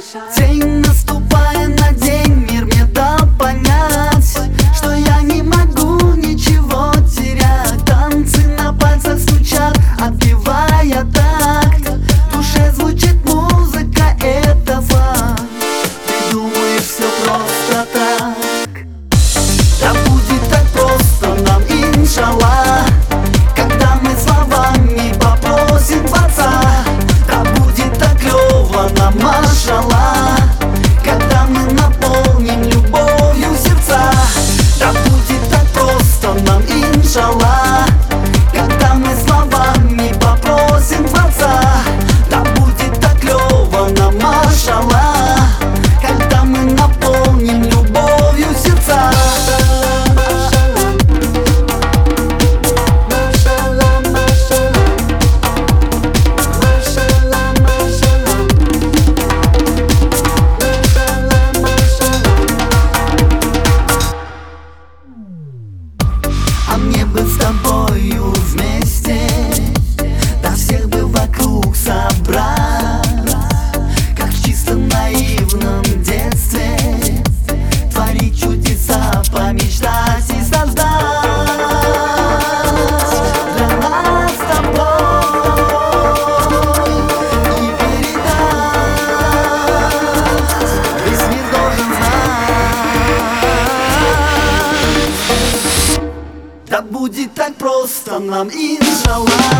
День наступая на день, мир мне дал понять, что я не могу ничего терять. Танцы на пальцах стучат, отбивая такт. В душе звучит музыка, это факт. Ты думаешь, все просто так? Да будет так просто нам, иншаллах, когда мы словами попросим Творца. Да будет так клево нам, машаллах, когда мы наполним любовью сердца. Да будет так просто нам, иншаллах, когда мы словами попросим Творца. Да будет так клево нам, машаллах, когда мы наполним любовью сердца. А мне бы с тобою вместе, да всех бы вокруг собрать, как в чистом наивном детстве, творить чудеса, помечтать и создать для нас с тобой и передать. Весь мир должен знать. Да будет так просто нам, иншаллах.